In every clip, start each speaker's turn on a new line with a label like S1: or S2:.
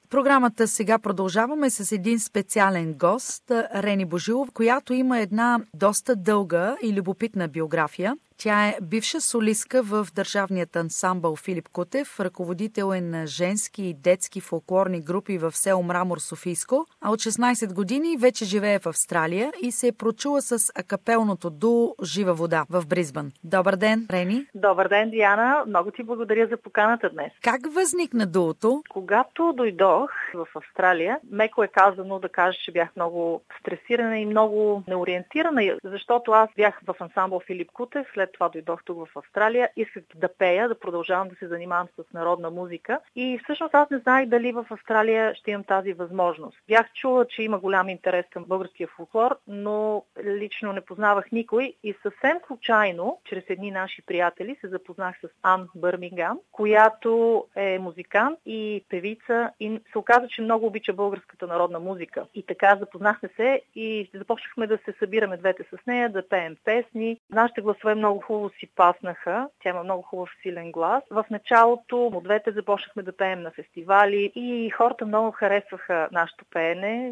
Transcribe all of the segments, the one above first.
S1: Програмата сега продължаваме с един специален гост, Рени Божилов, която има една доста дълга и любопитна биография. Тя е бивша солистка в държавният ансамбъл Филип Кутев, ръководител е на женски и детски фолклорни групи в село Мрамор, Софийско, а от 16 години вече живее в Австралия и се е прочула с акапелното дуо Жива вода в Бризбън. Добър ден, Рени!
S2: Добър ден, Диана! Много ти благодаря за поканата днес.
S1: Как възникна дуото?
S2: Когато дойдох в Австралия, меко е казано да кажа, че бях много стресирана и много неориентирана, защото аз бях в ансамбъл Филип Кутев, след това дойдох тук в Австралия, исках да пея, да продължавам да се занимавам с народна музика и всъщност аз не знаех дали в Австралия ще имам тази възможност. Бях чула, че има голям интерес към българския фолклор, но лично не познавах никой и съвсем случайно, чрез едни наши приятели, се запознах с Ан Бърмингам, която е музикант и певица и се оказа, че много обича българската народна музика. И така запознахме се и започнахме да се събираме двете с нея, да пеем песни. Нашите гласове много хубаво си паснаха. Тя има много хубав силен глас. В началото от двете започнахме да пеем на фестивали и хората много харесваха нашето пеене.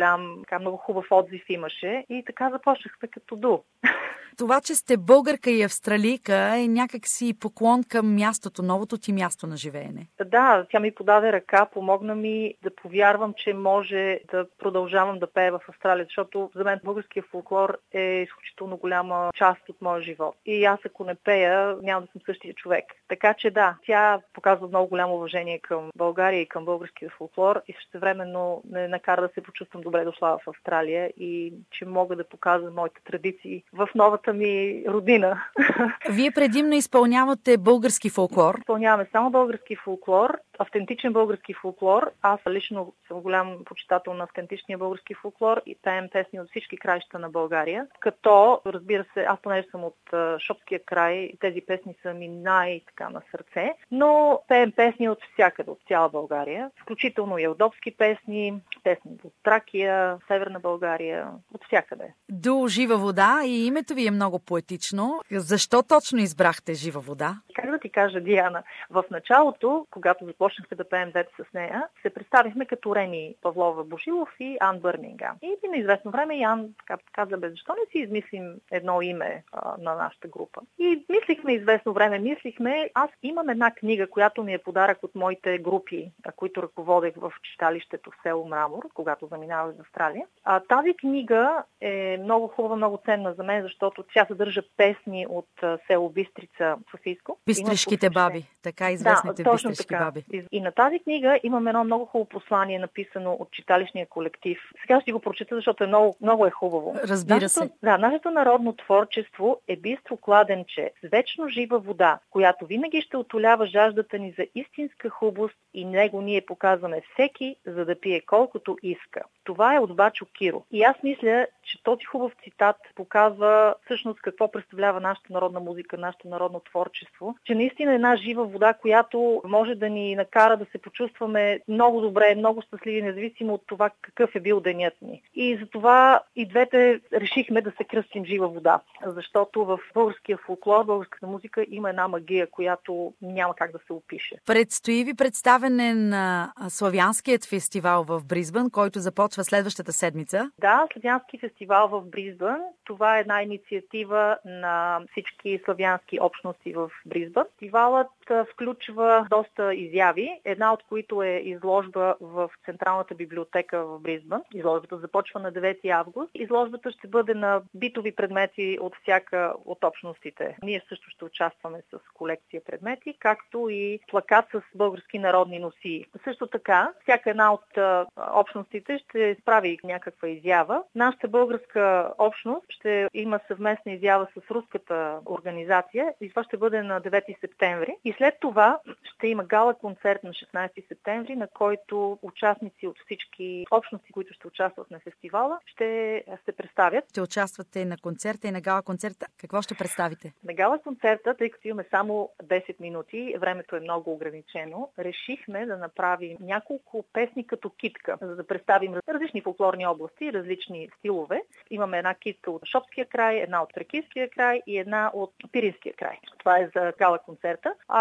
S2: Много хубав отзив имаше и така започнахме като дуо.
S1: Това, че сте българка и австралийка, е някакси поклон към мястото, новото ти място на живеене.
S2: Да, тя ми подаде ръка, помогна ми да повярвам, че може да продължавам да пея в Австралия, защото за мен българския фолклор е изключително голяма част от моя живот. И аз ако не пея, няма да съм същия човек. Така че да, тя показва много голямо уважение към България и към българския фолклор и същевременно ме накара да се почувствам добре дошла в Австралия и че мога да показвам моите традиции в новата ми родина.
S1: Вие предимно изпълнявате български фолклор?
S2: Изпълняваме само български фолклор, автентичен български фолклор. Аз лично съм голям почитател на автентичния български фолклор и пеем песни от всички краища на България. Като, разбира се, аз понеже съм от Шопския край, тези песни са ми най-така на сърце, но пеем песни от всякъде, от цяла България, включително и родопски песни от Тракия, Северна България, от всякъде.
S1: Дуо Жива вода и името ви е много поетично. Защо точно избрахте Жива вода?
S2: Как да ти кажа, Диана? В началото, когато започнахме да пеем двете с нея, се представихме като Рени Павлова Божилов и Ан Бърмингам. И на известно време Ян каза, защо не си измислим едно име на нашата група? И мислихме известно време, аз имам една книга, която ми е подарък от моите групи, които ръководех в читалището в село Мрамор, когато заминавах в Австралия. Тази книга е много хубава, много ценна за мен, защото тя съдържа песни от село Бистрица, Софийско.
S1: Бистришките баби, така известните бистришки баби.
S2: И на тази книга имам едно много хубаво послание, написано от читалищния колектив. Сега ще го прочета, защото е много е хубаво.
S1: Разбира се.
S2: Нашето народно творчество е бистро кладенче с вечно жива вода, която винаги ще утолява жаждата ни за истинска хубост и него ние показваме всеки, за да пие колкото иска. Това е от Бачо Киро. И аз мисля, че този хубав цитат показва всъщност какво представлява нашата народна музика, нашето народно творчество, че наистина е една жива вода, която може да ни накара да се почувстваме много добре, много щастливи, независимо от това какъв е бил денят ни. И затова и двете решихме да се кръстим Жива вода, защото в българския фолклор, българската музика има една магия, която няма как да се опише.
S1: Предстои ви представяне на Славянският фестивал в Бризбън, който започва следващата седмица.
S2: Да, Славянски фестивал в Бризбън. Това е една инициатива на всички славянски общности в Бризбън. Фестивалът включва доста изяви, една от които е изложба в Централната библиотека в Бризбън. Изложбата започва на 9 август. Изложбата ще бъде на битови предмети от всяка от общностите. Ние също ще участваме с колекция предмети, както и плакат с български народни носии. Също така, всяка една от общностите ще прави някаква изява. Нашата българска общност ще има съвместна изява с руската организация и това ще бъде на 9 септември. И след това ще има гала концерт на 16 септември, на който участници от всички общности, които ще участват на фестивала, ще се представят.
S1: Ще участвате на концерта и на гала концерта. Какво ще представите?
S2: На гала концерта, тъй като имаме само 10 минути, времето е много ограничено, решихме да направим няколко песни като китка, за да представим различни фолклорни области, различни стилове. Имаме една китка от Шопския край, една от Тракийския край и една от Пиринския край. Това е за гала концерта.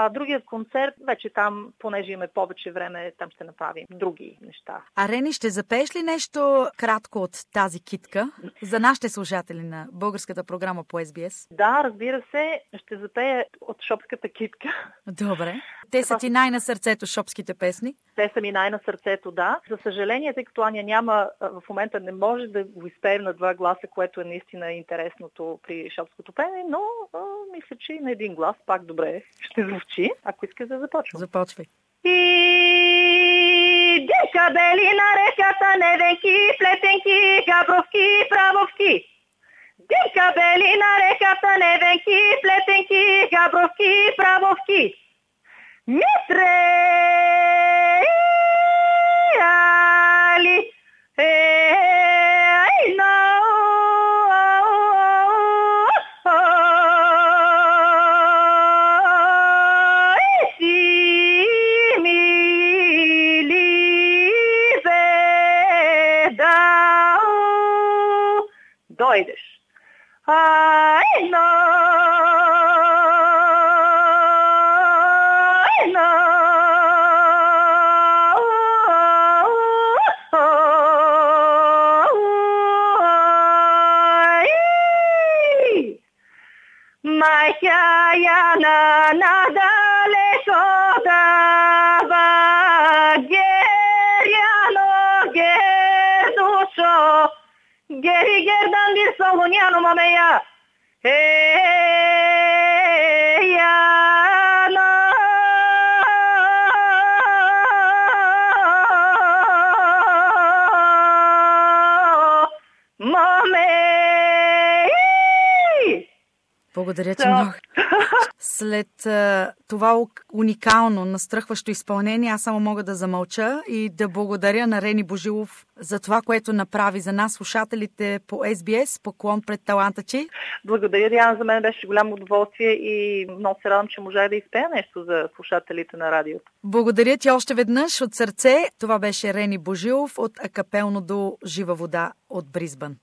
S2: А другият концерт, вече там, понеже имаме повече време, там ще направим други неща.
S1: А Рени, ще запееш ли нещо кратко от тази китка за нашите слушатели на българската програма по SBS?
S2: Да, разбира се, ще запея от Шопската китка.
S1: Добре. Те са ти най-на сърцето, шопските песни?
S2: Те са ми най-на сърцето, да. За съжаление, тъй като Аня няма, в момента не може да го изпеем на два гласа, което е наистина интересното при шопското пеене, но мисля, че и на един глас пак добре ще звучи. Ако искаш да започвам.
S1: Започвай.
S2: И декабели на реката, невенки, плетенки, габровки, правовки. Декабели на реката, невенки, плетенки, габровки, правовки. Митреали, дойдеш. Майкяяна надалеко дава геряно гердушо гери гердандир солуняно мамея яна маме.
S1: Благодаря ти много. След това уникално, настръхващо изпълнение, аз само мога да замълча и да благодаря на Рени Божилов за това, което направи за нас, слушателите по SBS. Поклон пред таланта ти.
S2: Благодаря, Диана. За мен беше голямо удоволствие и много се радвам, че можах да изпея нещо за слушателите на радиото.
S1: Благодаря ти още веднъж от сърце. Това беше Рени Божилов от акапелно до Жива вода от Бризбън.